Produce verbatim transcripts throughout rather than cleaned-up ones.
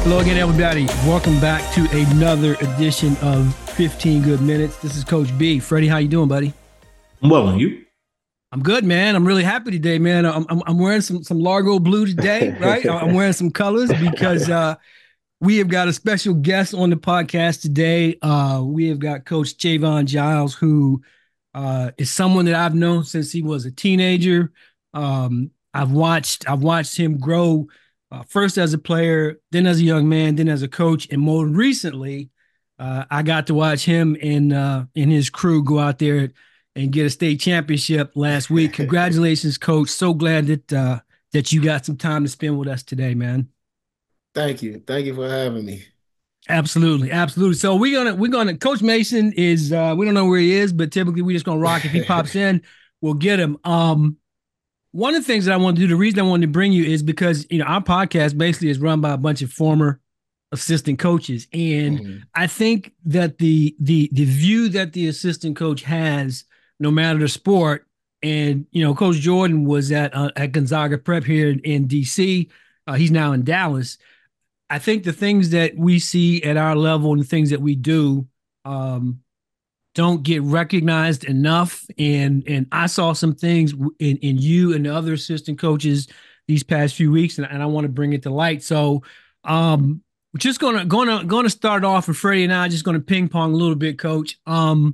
Hello again, everybody. Welcome back to another edition of fifteen Good Minutes. This is Coach B. Freddie, how you doing, buddy? I'm well, and you? I'm good, man. I'm really happy today, man. I'm I'm, I'm wearing some some Largo blue today, right? I'm wearing some colors because uh, we have got a special guest on the podcast today. Uh, we have got Coach Javon Giles, who uh, is someone that I've known since he was a teenager. Um, I've watched I've watched him grow. Uh, first as a player, then as a young man, then as a coach, and more recently, uh, I got to watch him and uh, and his crew go out there and get a state championship last week. Congratulations, Coach! So glad that uh, that you got some time to spend with us today, man. Thank you, thank you for having me. Absolutely, absolutely. So we're gonna we're gonna Coach Mason is uh, we don't know where he is, but typically we just gonna rock. If he pops in, we'll get him. Um, One of the things that I want to do, the reason I wanted to bring you is because, you know, our podcast basically is run by a bunch of former assistant coaches. And mm-hmm. I think that the the the view that the assistant coach has, no matter the sport, and, you know, Coach Jordan was at uh, at Gonzaga Prep here in, in D C. Uh, he's now in Dallas. I think the things that we see at our level and the things that we do um, don't get recognized enough. And and I saw some things in, in you and the other assistant coaches these past few weeks, and, and I want to bring it to light. So um, we're just gonna gonna gonna start off, and Freddie and I are just gonna ping pong a little bit, Coach. Um,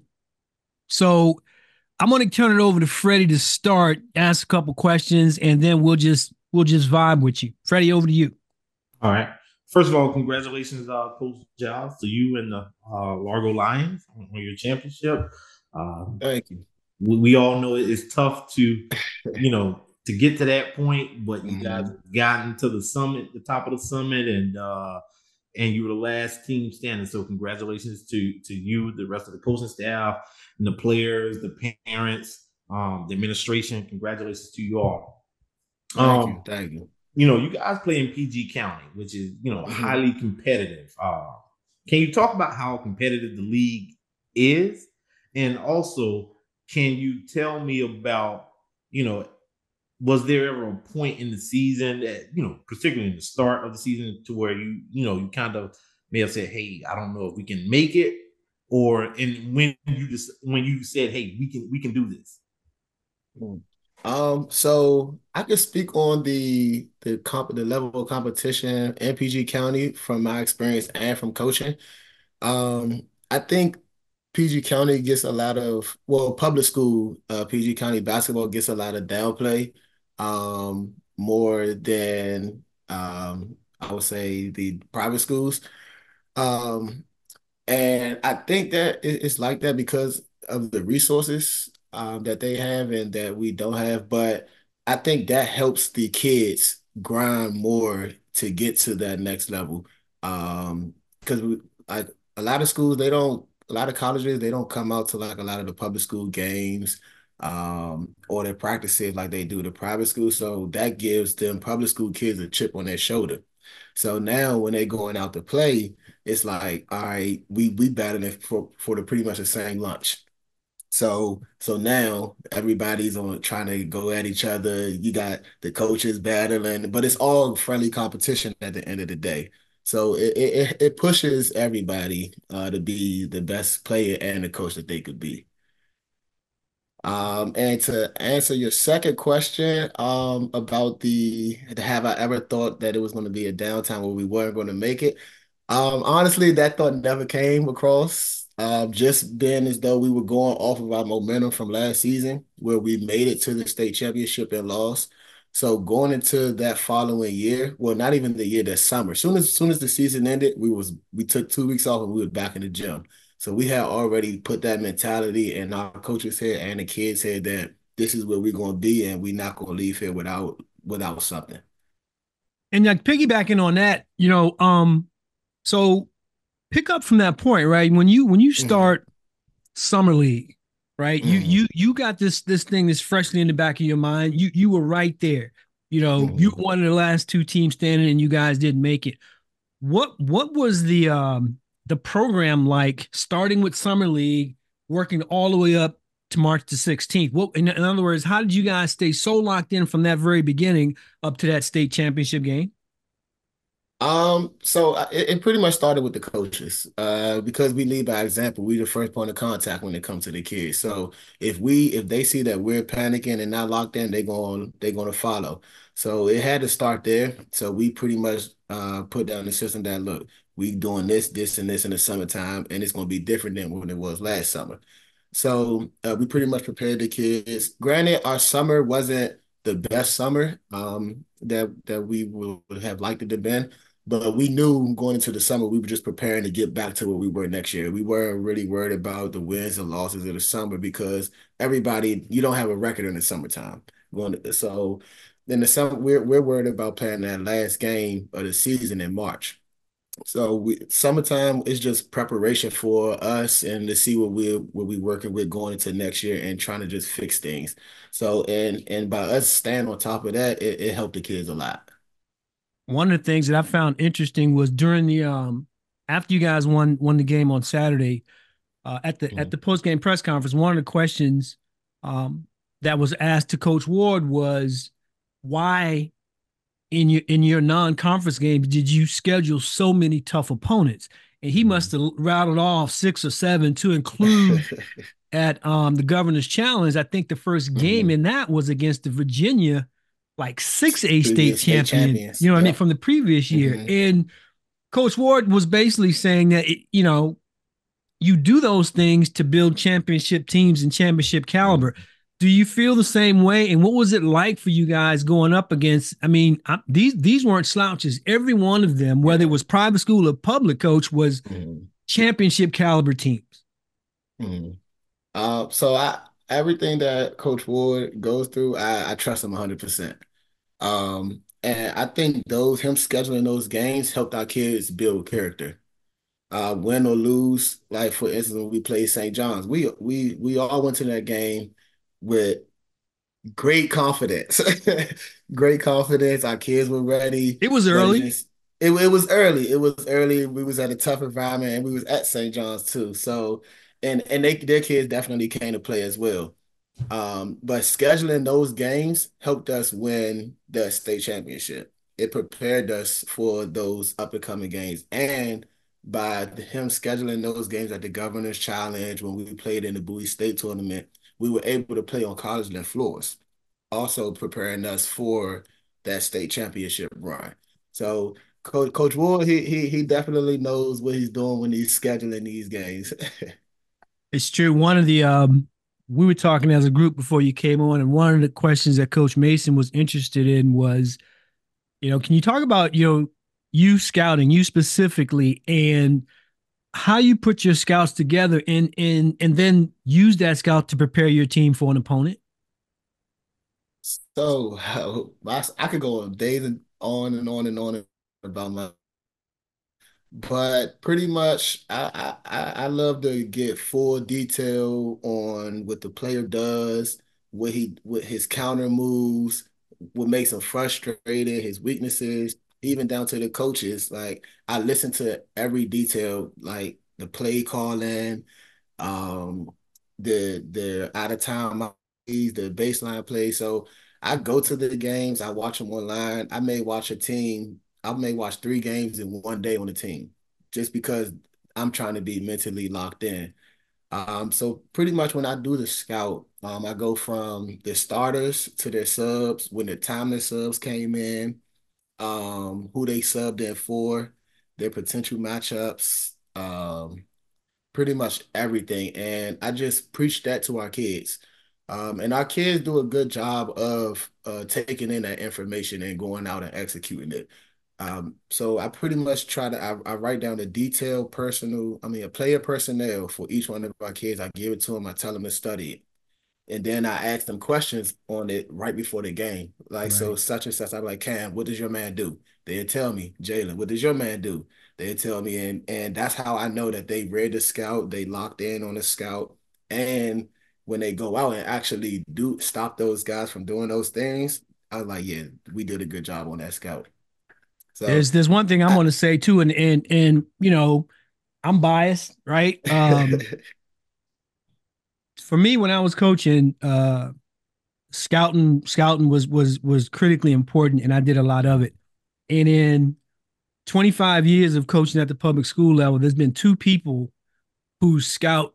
so I'm gonna turn it over to Freddie to start, ask a couple questions, and then we'll just we'll just vibe with you. Freddie, over to you. All right. First of all, congratulations, uh, Coach Giles, to you and the uh, Largo Lions on, on your championship. Uh, Thank you. We, we all know it's tough to, you know, to get to that point, but you mm-hmm. guys gotten to the summit, the top of the summit, and uh, and you were the last team standing. So congratulations to to you, the rest of the coaching staff, and the players, the parents, um, the administration. Congratulations to you all. Thank um, you. Thank you. You know, you guys play in P G County, which is, you know, mm-hmm. highly competitive. Uh, can you talk about how competitive the league is? And also, can you tell me about, you know, was there ever a point in the season that, you know, particularly in the start of the season, to where you, you know, you kind of may have said, hey, I don't know if we can make it, or and when you just when you said, hey, we can we can do this? Mm-hmm. Um, so I could speak on the the comp the level of competition in P G County from my experience and from coaching. Um, I think P G County gets a lot of well, public school uh, P G County basketball gets a lot of downplay, um, more than um, I would say the private schools. Um, and I think that it's like that because of the resources um, that they have and that we don't have. But I think that helps the kids grind more to get to that next level. Um, because we, like a lot of schools, they don't, a lot of colleges, they don't come out to like a lot of the public school games um, or their practices like they do the private school. So that gives them public school kids a chip on their shoulder. So now when they're going out to play, it's like, all right, we we battling for for the pretty much the same lunch. So so now everybody's on trying to go at each other. You got the coaches battling, but it's all friendly competition at the end of the day. So it it, it pushes everybody uh, to be the best player and the coach that they could be. Um, and to answer your second question, um, about the have I ever thought that it was going to be a downtime where we weren't going to make it? Um, honestly, that thought never came across. Um, just being as though we were going off of our momentum from last season, where we made it to the state championship and lost. So going into that following year, well, not even the year, that summer. Soon as soon as the season ended, we was we took two weeks off and we were back in the gym. So we had already put that mentality in our coaches' head and the kids' head that this is where we're going to be, and we're not going to leave here without without something. And like piggybacking on that, you know, um, so pick up from that point, right? When you when you start mm-hmm. summer league, right? Mm-hmm. You you you got this this thing that's freshly in the back of your mind. You you were right there. You know, mm-hmm. you were one of the last two teams standing, and you guys didn't make it. What what was the um the program like, starting with summer league, working all the way up to March the sixteenth? What, in, in other words, how did you guys stay so locked in from that very beginning up to that state championship game? Um, so uh, it, it pretty much started with the coaches, uh, because we lead by example. We the first point of contact when it comes to the kids. So if we if they see that we're panicking and not locked in, they going they're going to follow. So it had to start there. So we pretty much uh put down the system that look, we doing this, this, and this in the summertime, and it's going to be different than when it was last summer. So uh, we pretty much prepared the kids. Granted, our summer wasn't the best summer um that that we would have liked it to have been. But we knew going into the summer, we were just preparing to get back to where we were next year. We weren't really worried about the wins and losses of the summer because everybody, you don't have a record in the summertime. Going so in the summer, we're we're worried about playing that last game of the season in March. So we, summertime is just preparation for us and to see what we're what we working with going into next year and trying to just fix things. So and and by us staying on top of that, it, it helped the kids a lot. One of the things that I found interesting was during the um after you guys won won the game on Saturday, uh, at the at Mhm. the post game press conference, one of the questions um that was asked to Coach Ward was why in your in your non-conference games did you schedule so many tough opponents? And he must Mhm. have rattled off six or seven to include at um the Governor's Challenge. I think the first game Mhm. in that was against the Virginia, like six A state Previous state champion, you champions. know what I mean, Yep. from the previous year. Hmm. And Coach Ward was basically saying that it, you know, you do those things to build championship teams and championship caliber. Do you feel the same way? And what was it like for you guys going up against? I mean, I, these these weren't slouches. Every one of them, whether it Yeah. was private school or public coach, was Hmm. championship caliber teams. Hmm. Uh, so I everything that Coach Ward goes through, I, I trust him one hundred percent. Um, and I think those him scheduling those games helped our kids build character. Uh, win or lose, like for instance, when we played Saint John's, we we we all went to that game with great confidence. Great confidence. Our kids were ready, It was but it early. just it, it was early. It was early. We was at a tough environment and we was at Saint John's too. So and and they their kids definitely came to play as well. Um, but scheduling those games helped us win the state championship. It prepared us for those up and coming games. And by him scheduling those games at the Governor's Challenge when we played in the Bowie State tournament, we were able to play on college land floors, also preparing us for that state championship run. So Coach Coach Ward, he he he definitely knows what he's doing when he's scheduling these games. It's true. One of the um, we were talking as a group before you came on, and one of the questions that Coach Mason was interested in was, you know, can you talk about you know you scouting, you specifically, and how you put your scouts together, and and and then use that scout to prepare your team for an opponent? So I, I could go days and on and on and on about my, but pretty much I, I I I love to get full detail on what the player does, what he what his counter moves, what makes him frustrated, his weaknesses, even down to the coaches. Like I listen to every detail, like the play calling, um, the the out of town plays, the baseline plays. So I go to the games, I watch them online. I may watch a team, I may watch three games in one day on a team, just because I'm trying to be mentally locked in. Um, so pretty much when I do the scout, um, I go from the starters to their subs, when the timeless subs came in, um, who they subbed in for, their potential matchups, um, pretty much everything. And I just preach that to our kids. Um, and our kids do a good job of uh, taking in that information and going out and executing it. Um, so I pretty much try to I, I write down the detailed personal, I mean a player personnel for each one of our kids. I give it to them, I tell them to study it. And then I ask them questions on it right before the game. Like, so Right. such and such, I'm like, Cam, what does your man do? They'll tell me, Jalen, what does your man do? They'll tell me, and and that's how I know that they read the scout, they locked in on the scout. And when they go out and actually do stop those guys from doing those things, I was like, yeah, we did a good job on that scout. So There's there's one thing I'm I, going to say too, and and and you know I'm biased, right? Um, for me, when I was coaching, uh, scouting scouting was was was critically important, and I did a lot of it. And in twenty-five years of coaching at the public school level, there's been two people who scout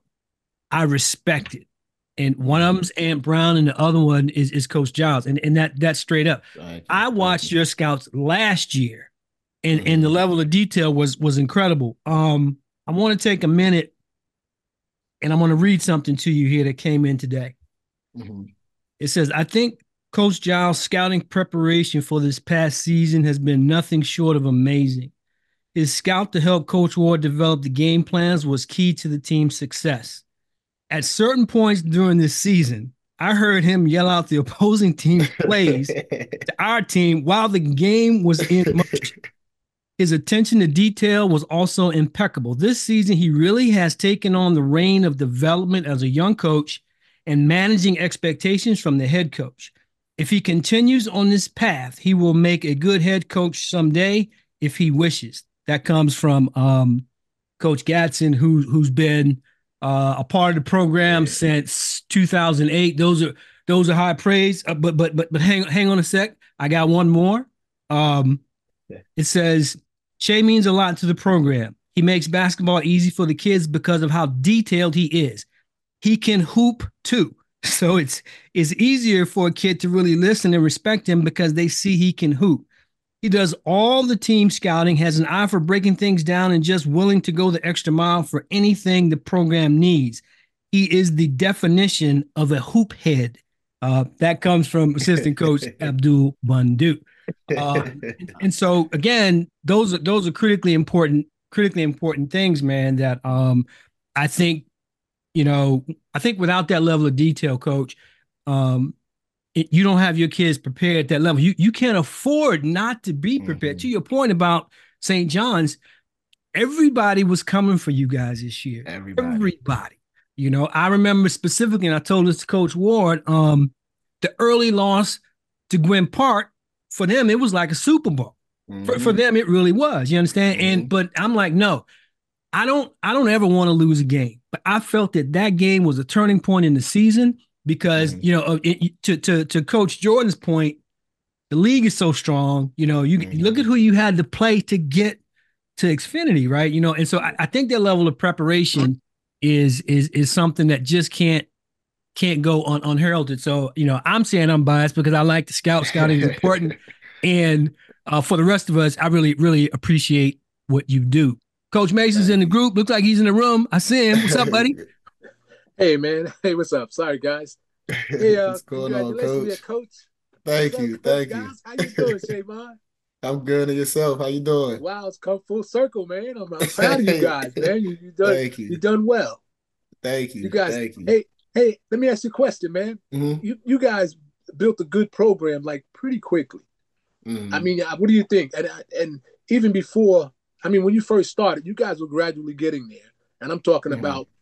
I respected. And one of them's Ant Brown, and the other one is, is Coach Giles. And, and that that's straight up. I watched your scouts last year, and, mm-hmm. and the level of detail was was incredible. Um, I want to take a minute, and I'm going to read something to you here that came in today. Mm-hmm. It says, I think Coach Giles' scouting preparation for this past season has been nothing short of amazing. His scout to help Coach Ward develop the game plans was key to the team's success. At certain points during this season, I heard him yell out the opposing team's plays to our team while the game was in motion. His attention to detail was also impeccable. This season, he really has taken on the reign of development as a young coach and managing expectations from the head coach. If he continues on this path, he will make a good head coach someday if he wishes. That comes from um, Coach Gadsden, who, who's been uh, a part of the program yeah. since two thousand eight. Those are those are high praise. Uh, but but but but hang hang on a sec. I got one more. Um, yeah. It says Shea means a lot to the program. He makes basketball easy for the kids because of how detailed he is. He can hoop too. So it's it's easier for a kid to really listen and respect him because they see he can hoop. He does all the team scouting, has an eye for breaking things down, and just willing to go the extra mile for anything the program needs. He is the definition of a hoop head. Uh, that comes from assistant coach Abdul Bundu. Uh, and, and so again, those are those are critically important, critically important things, man. That um, I think, you know, I think without that level of detail, coach, um, it, you don't have your kids prepared at that level. You you can't afford not to be prepared. Mm-hmm. To your point about Saint John's, everybody was coming for you guys this year. Everybody. Everybody. You know, I remember specifically, and I told this to Coach Ward, um, the early loss to Gwynn Park, for them, it was like a Super Bowl. Mm-hmm. For, for them, it really was. You understand? Mm-hmm. And but I'm like, no, I don't. I don't ever want to lose a game. But I felt that that game was a turning point in the season because mm-hmm. you know, it, to to to Coach Jordan's point, the league is so strong. You know, you, mm-hmm. you look at who you had to play to get to Xfinity, right? You know, and so I, I think that level of preparation is is is something that just can't can't go un, unheralded. So, you know, I'm saying I'm biased because I like the scout. Scouting is important. And uh, for the rest of us, I really, really appreciate what you do. Coach Mason's in the group. Looks like he's in the room. I see him. What's up, buddy? Hey, man. Hey, what's up? Sorry, guys. Hey, uh, what's going on, Coach? Coach? Thank what's you. Up, Thank Coach you. Guys? How you doing, Shavon? I'm good. And yourself? How you doing? Wow, it's come full circle, man. I'm, I'm proud of you guys, man. You, you done, Thank you. You done well. Thank you. You guys. Thank you. Hey, hey. Let me ask you a question, man. Mm-hmm. You you guys built a good program like pretty quickly. Mm-hmm. I mean, what do you think? And and even before, I mean, when you first started, you guys were gradually getting there. And I'm talking mm-hmm. about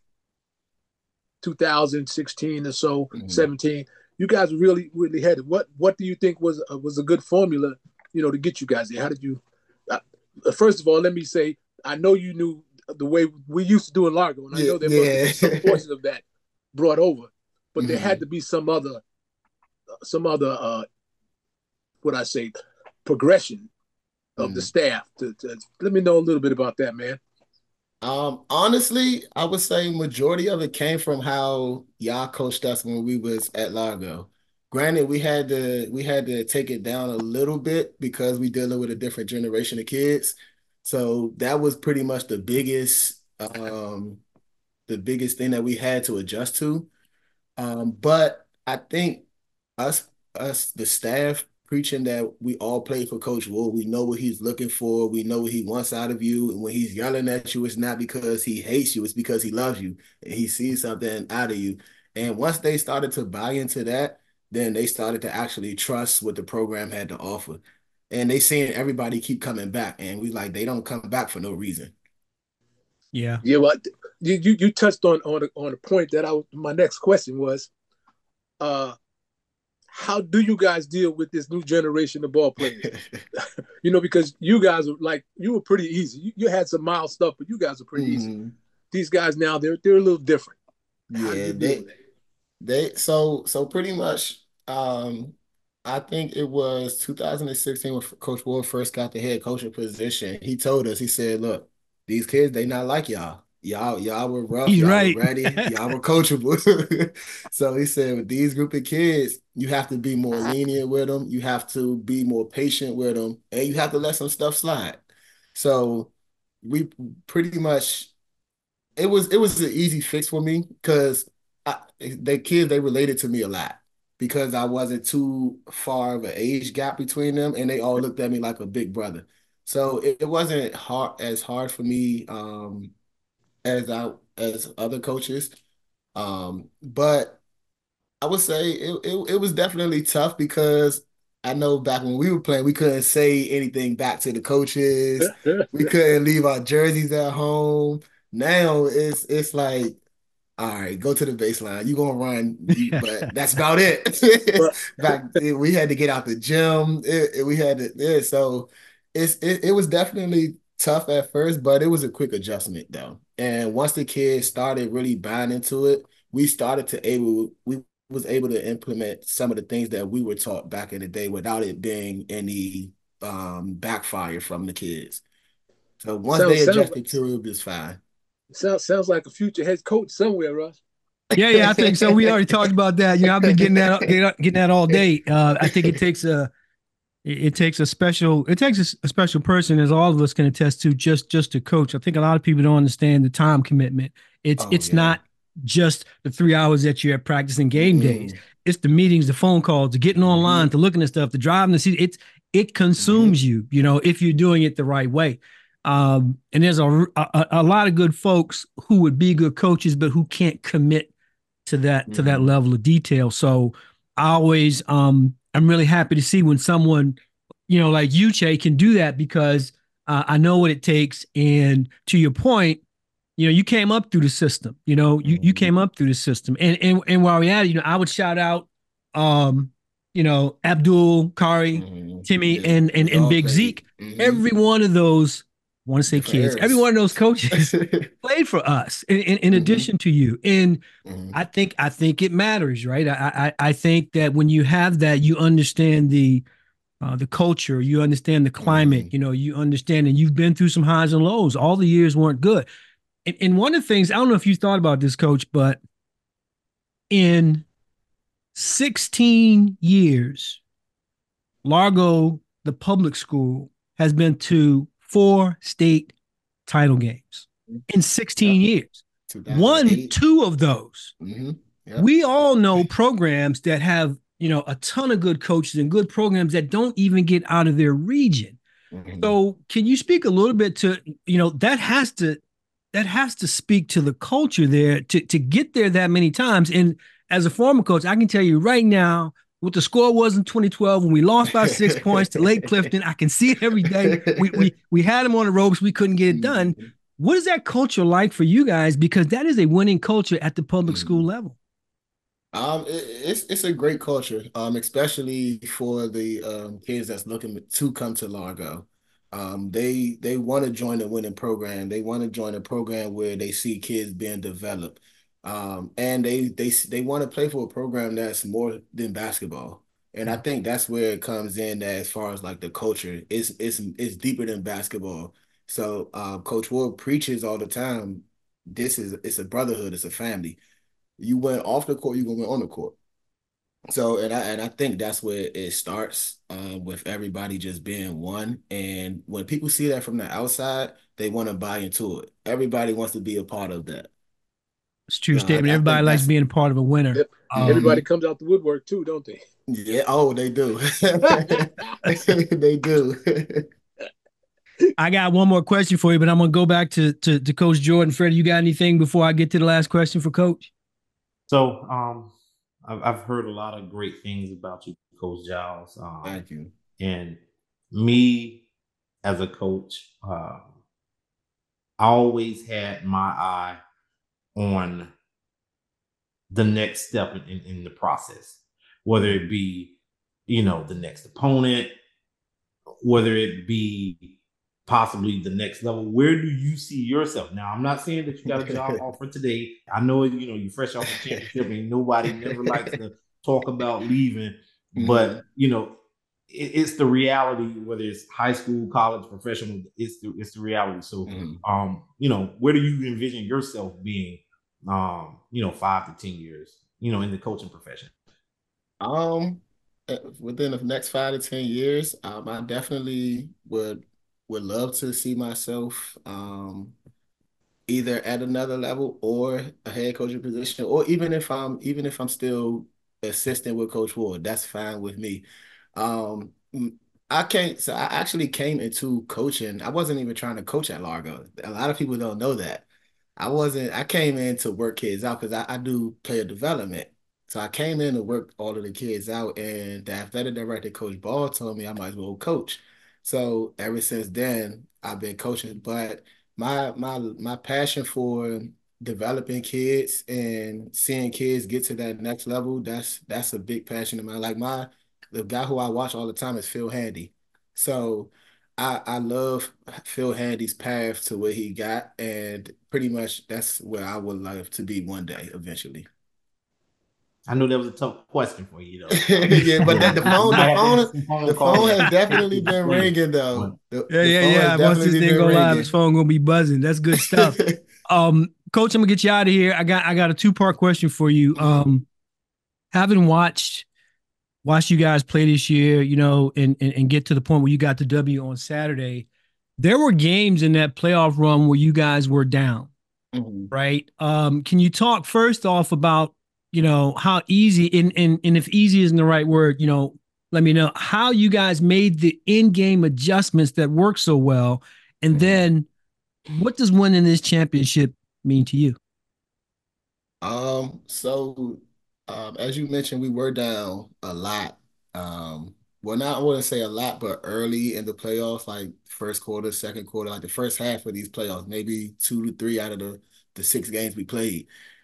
two thousand sixteen or so, mm-hmm. seventeen. You guys really, really headed. What What do you think was uh, was a good formula, you know, to get you guys there? How did you? Uh, first of all, let me say, I know you knew the way we used to do in Largo, and I know there yeah. must have been some portion of that brought over, but mm-hmm. there had to be some other, some other, uh, what I say, progression of mm-hmm. the staff. To, to let me know a little bit about that, man. Um, honestly, I would say majority of it came from how y'all coached us when we was at Largo. Granted, we had to we had to take it down a little bit because we dealing with a different generation of kids. So that was pretty much the biggest um, the biggest thing that we had to adjust to. Um, but I think us us the staff preaching that we all play for Coach Wood. We know what he's looking for. We know what he wants out of you. And when he's yelling at you, it's not because he hates you. It's because he loves you and he sees something out of you. And once they started to buy into that, then they started to actually trust what the program had to offer. And they seeing everybody keep coming back. And we like, they don't come back for no reason. Yeah. Yeah. Well, you, you, you touched on, on, a, on a point that I, my next question was, uh, how do you guys deal with this new generation of ball players? You know, because you guys are like, you were pretty easy. You, you had some mild stuff, but you guys are pretty mm-hmm. easy. These guys now, they're they're a little different. How yeah, they, they so so pretty much um, I think it was two thousand sixteen when Coach Ward first got the head coaching position. He told us, he said, look, these kids, they not like y'all. Y'all, y'all were rough, He's y'all right. were ready, y'all were coachable. So he said, with these group of kids, you have to be more lenient with them. You have to be more patient with them, and you have to let some stuff slide. So we pretty much, it was it was an easy fix for me because the kids, they related to me a lot because I wasn't too far of an age gap between them, and they all looked at me like a big brother. So it, it wasn't hard as hard for me um, as I as other coaches. Um, but I would say it, it it was definitely tough because I know back when we were playing, we couldn't say anything back to the coaches. We couldn't leave our jerseys at home. Now it's it's like, all right, go to the baseline. You're gonna run, you, but that's about it. Back we had to get out the gym. It, it, we had to, yeah, so it's it, it was definitely tough at first, but it was a quick adjustment though. And once the kids started really buying into it, we started to able we was able to implement some of the things that we were taught back in the day without it being any um, backfire from the kids. So once sounds, they adjusted sounds, to it, it was fine. Sounds sounds like a future head coach somewhere, Russ. Yeah, yeah, I think so. We already talked about that. You know, I've been getting that getting, getting that all day. Uh, I think it takes a it takes a special it takes a, a special person, as all of us can attest to, just just to coach. I think a lot of people don't understand the time commitment. It's oh, it's yeah. not just the three hours that you're at practicing game mm. days. It's the meetings, the phone calls, the getting online, mm-hmm. to looking at stuff, the driving the seat. It's it consumes mm-hmm. you. You know, if you're doing it the right way. Um, and there's a, a a lot of good folks who would be good coaches, but who can't commit to that mm-hmm. to that level of detail. So I always um I'm really happy to see when someone, you know, like you, Che, can do that because uh, I know what it takes. And to your point, you know, you came up through the system. You know, you you came up through the system. And and and while we're at it, you know, I would shout out, um, you know, Abdul, Kari, mm-hmm. Timmy, yeah. and and and Big Zeke. Mm-hmm. Every one of those. I want to say kids. Every one of those coaches played for us in, in, in mm-hmm. addition to you. And mm-hmm. I think I think it matters, right? I, I I think that when you have that, you understand the uh, the culture, you understand the climate, mm-hmm. you know, you understand, and you've been through some highs and lows. All the years weren't good. And, and one of the things, I don't know if you thought about this, Coach, but in sixteen years, Largo, the public school, has been to four state title games in sixteen yep. years. Won two of those. Mm-hmm. Yep. We all know programs that have, you know, a ton of good coaches and good programs that don't even get out of their region. Mm-hmm. So can you speak a little bit to, you know, that has to, that has to speak to the culture there to, to get there that many times. And as a former coach, I can tell you right now, what the score was in twenty twelve when we lost by six points to Lake Clifton. I can see it every day. We we we had them on the ropes. We couldn't get it done. What is that culture like for you guys? Because that is a winning culture at the public school level. Um, it, it's it's a great culture, um, especially for the um, kids that's looking to come to Largo. Um, they they want to join a winning program. They want to join a program where they see kids being developed. Um, and they they they want to play for a program that's more than basketball, and I think that's where it comes in. That as far as like the culture, it's it's it's deeper than basketball. So uh, Coach Ward preaches all the time. This is it's a brotherhood. It's a family. You went off the court, you gonna win on the court. So and I and I think that's where it starts uh, with everybody just being one. And when people see that from the outside, they want to buy into it. Everybody wants to be a part of that. It's true no, statement. I, Everybody I likes being a part of a winner. Yep. Um, Everybody comes out the woodwork too, don't they? Yeah. Oh, they do. They do. I got one more question for you, but I'm gonna go back to to, to Coach Jordan. Freddie, you got anything before I get to the last question for Coach? So, um, I've, I've heard a lot of great things about you, Coach Giles. Um, Thank you. And me as a coach, uh, I always had my eye on the next step in, in, in the process, whether it be, you know, the next opponent, whether it be possibly the next level. Where do you see yourself? Now, I'm not saying that you got a job offer today. I know, you know, you're fresh off the championship and nobody never likes to talk about leaving. mm-hmm. but you know, it, it's the reality. Whether it's high school, college, professional, it's the it's the reality. So, mm-hmm. um, you know, where do you envision yourself being? Um, you know, five to ten years, you know, in the coaching profession? Um, within the next five to ten years, um, I definitely would would love to see myself um either at another level or a head coaching position, or even if I'm even if I'm still assistant with Coach Ward, that's fine with me. Um, I can't. So I actually came into coaching. I wasn't even trying to coach at Largo. A lot of people don't know that. I wasn't, I came in to work kids out because I, I do player development. So I came in to work all of the kids out, and the athletic director, Coach Ball, told me I might as well coach. So ever since then, I've been coaching. But my my my passion for developing kids and seeing kids get to that next level, that's that's a big passion of mine. Like my the guy who I watch all the time is Phil Handy. So I, I love Phil Handy's path to where he got, and pretty much that's where I would love to be one day eventually. I knew that was a tough question for you, though. yeah, but that, the phone, the phone, phone the phone has definitely been ringing, though. The, yeah, yeah, yeah. Once this thing go live, his phone gonna be buzzing. That's good stuff. um, Coach, I'm gonna get you out of here. I got, I got a two part question for you. Um, having watched. Watch you guys play this year, you know, and, and and get to the point where you got the W on Saturday. There were games in that playoff run where you guys were down, mm-hmm. right? Um, can you talk first off about, you know, how easy, and, and, and if easy isn't the right word, you know, let me know how you guys made the in-game adjustments that work so well. And mm-hmm. then what does winning this championship mean to you? Um, so Um, as you mentioned, we were down a lot. Um, well, not I wouldn't say a lot, but early in the playoffs, like first quarter, second quarter, like the first half of these playoffs, maybe two to three out of the, the six games we played.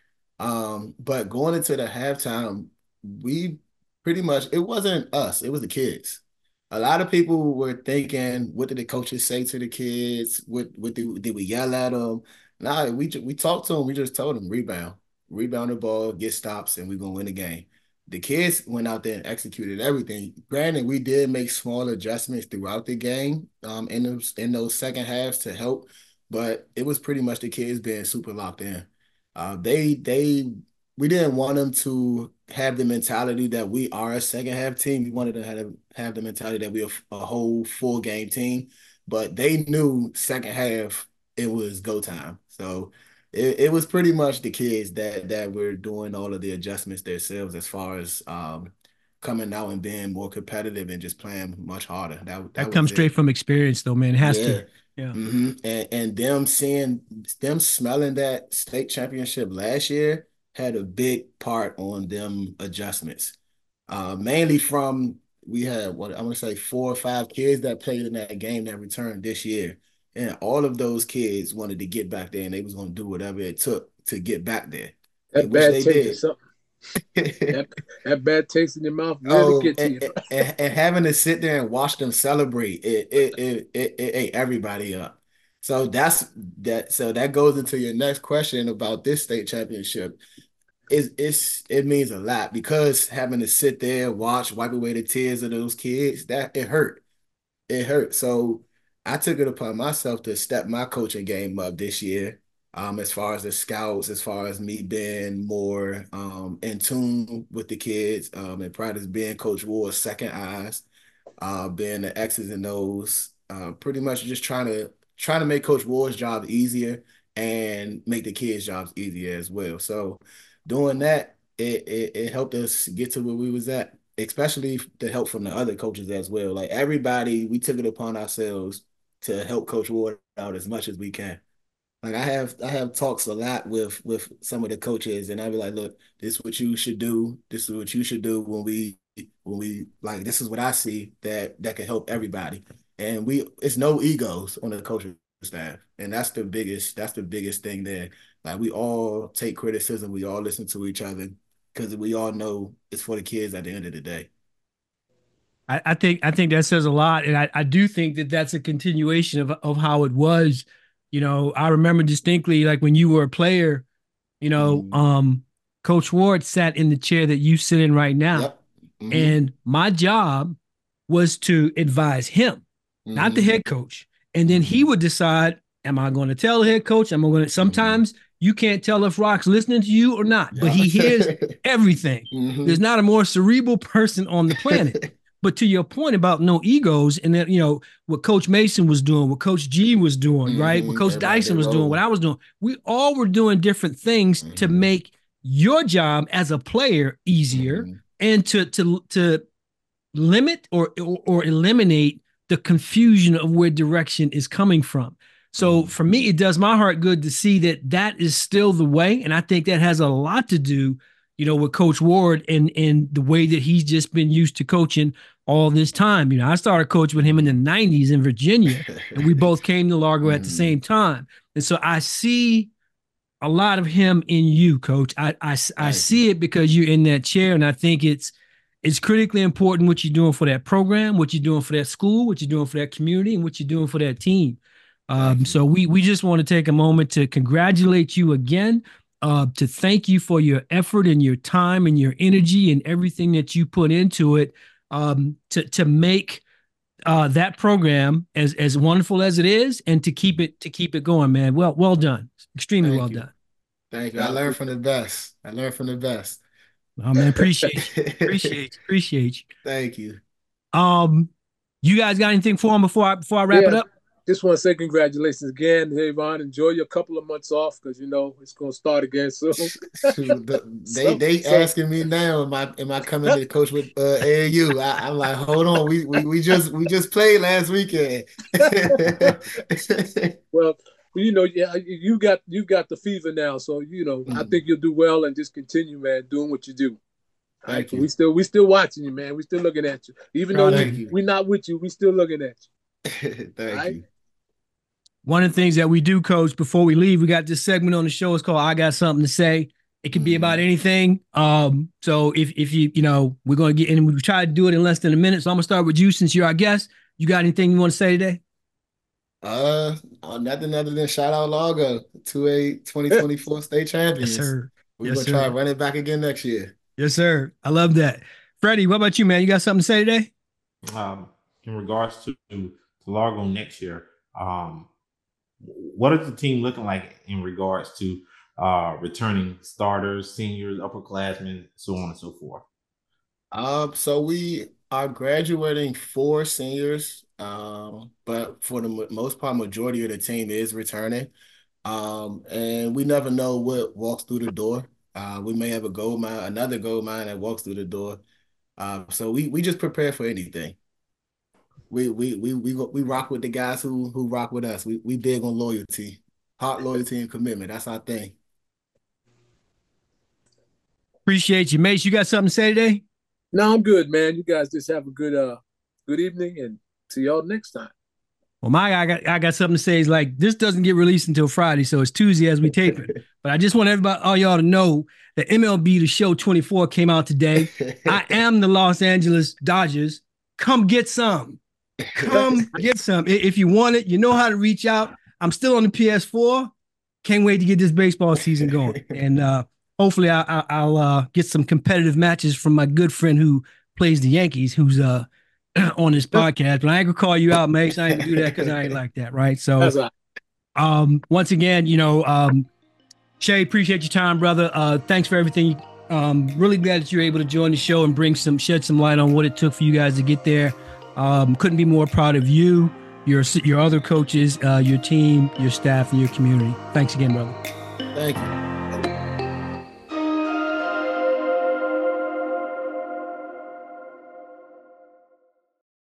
Um, but going into the halftime, we pretty much, it wasn't us, it was the kids. A lot of people were thinking, what did the coaches say to the kids? What what did, did we yell at them? Nah, we we talked to them. We just told them rebound, rebound the ball, get stops, and we're gonna win the game. The kids went out there and executed everything. Granted, we did make small adjustments throughout the game, um, in those in those second halves to help, but it was pretty much the kids being super locked in. Uh, they they we didn't want them to have the mentality that we are a second half team. We wanted to have, have the mentality that we're a, a whole full game team, but they knew second half it was go time. So it, it was pretty much the kids that that were doing all of the adjustments themselves as far as um, coming out and being more competitive and just playing much harder. That that, that comes straight it. from experience, though, man. It has yeah. to. Yeah. Mm-hmm. And and them seeing them smelling that state championship last year had a big part on them adjustments. Uh, mainly from we had what I want to say four or five kids that played in that game that returned this year. And all of those kids wanted to get back there and they was going to do whatever it took to get back there. That bad taste is something. that, that bad taste in your mouth really oh, get to and, you. and, and having to sit there and watch them celebrate, it it it it, it ate everybody up. So that's that. So that goes into your next question about this state championship. It's, it's it means a lot because having to sit there, watch, wipe away the tears of those kids, that it hurt. It hurt. So I took it upon myself to step my coaching game up this year. Um, as far as the scouts, as far as me being more um, in tune with the kids, um, and practice being Coach Ward's second eyes, uh, being the X's and O's, uh, pretty much just trying to trying to make Coach Ward's job easier and make the kids' jobs easier as well. So doing that, it, it it helped us get to where we was at, especially the help from the other coaches as well. Like everybody, we took it upon ourselves to help Coach Ward out as much as we can. Like I have, I have talks a lot with with some of the coaches, and I be like, "Look, this is what you should do. This is what you should do when we, when we like. This is what I see that that can help everybody." And we, it's no egos on the coaching staff, and that's the biggest, that's the biggest thing there. Like we all take criticism, we all listen to each other because we all know it's for the kids at the end of the day. I, I think, I think that says a lot, and I, I do think that that's a continuation of of how it was. You know, I remember distinctly, like when you were a player, you know, mm. um, Coach Ward sat in the chair that you sit in right now. Yep. Mm-hmm. And my job was to advise him, mm-hmm. not the head coach. And then he would decide, am I going to tell the head coach? Am I going to, sometimes mm-hmm. you can't tell if Rock's listening to you or not, yeah. but he hears everything. Mm-hmm. There's not a more cerebral person on the planet. But to your point about no egos, and that, you know, what Coach Mason was doing, what Coach G was doing, mm-hmm. right? What Coach Everybody Dyson was doing, what I was doing, we all were doing different things mm-hmm. to make your job as a player easier mm-hmm. and to to to limit or, or or eliminate the confusion of where direction is coming from. So mm-hmm. for me, it does my heart good to see that that is still the way, and I think that has a lot to do, you know, with Coach Ward and and the way that he's just been used to coaching all this time. You know, I started coaching with him in the nineties in Virginia, and we both came to Largo at the same time. And so I see a lot of him in you, Coach. I I, I see it because you're in that chair, and I think it's it's critically important what you're doing for that program, what you're doing for that school, what you're doing for that community, and what you're doing for that team. Um, so we we just want to take a moment to congratulate you again, uh, to thank you for your effort and your time and your energy and everything that you put into it. Um, to to make uh, that program as as wonderful as it is, and to keep it to keep it going, man. Well, well done, extremely Thank well you. done. Thank you. I learned from the best. I learned from the best. Oh man, appreciate you. appreciate you. Appreciate you. Thank you. Um, you guys got anything for him before I before I wrap yeah. it up? Just want to say congratulations again. Hey, Ron, enjoy your couple of months off because, you know, it's going to start again soon. they they so, asking me now, am I am I coming to coach with uh, A A U? I, I'm like, hold on, we, we we just we just played last weekend. Well, you know, yeah, you got you got the fever now, so you know, mm. I think you'll do well and just continue, man, doing what you do. All right, we still we still watching you, man. We still looking at you, even oh, though we, we're not with you. We still looking at you. Thank right? you. One of the things that we do, Coach, before we leave, we got this segment on the show. It's called I Got Something to Say. It can be about anything. Um, so if if you, you know, we're going to get, and we try to do it in less than a minute. So I'm going to start with you since you're our guest. You got anything you want to say today? Uh, nothing other than shout out Largo, two A twenty twenty-four state champions. Yes, sir. We're yes, going to try to run it back again next year. Yes, sir. I love that. Freddie, what about you, man? You got something to say today? Um, in regards to, to Largo next year, um, what is the team looking like in regards to uh, returning starters, seniors, upperclassmen, so on and so forth? Um, so we are graduating four seniors, um, but for the most part, majority of the team is returning. Um, and we never know what walks through the door. Uh, we may have a gold mine, another gold mine that walks through the door. Uh, so we we just prepare for anything. We we we we we rock with the guys who who rock with us. We we big on loyalty, heart loyalty and commitment. That's our thing. Appreciate you, Mace. You got something to say today? No, I'm good, man. You guys just have a good uh good evening, and see y'all next time. Well, my I got I got something to say. Is like this doesn't get released until Friday, so it's Tuesday as we tape it. But I just want everybody, all y'all, to know that M L B The Show twenty-four came out today. I am the Los Angeles Dodgers. Come get some. Come get some. If you want it, you know how to reach out. I'm still on the P S four. Can't wait to get this baseball season going. And uh, hopefully I, I, I'll uh, get some competitive matches from my good friend who plays the Yankees, who's uh, on this podcast. But I ain't gonna call you out, Mace. I ain't gonna do that because I ain't like that, right? So um, once again, you know, um, Shay, appreciate your time, brother. Uh, thanks for everything. Um, really glad that you're able to join the show and bring some, shed some light on what it took for you guys to get there. Um, couldn't be more proud of you, your your other coaches, uh, your team, your staff, and your community. Thanks again, brother. Thank you.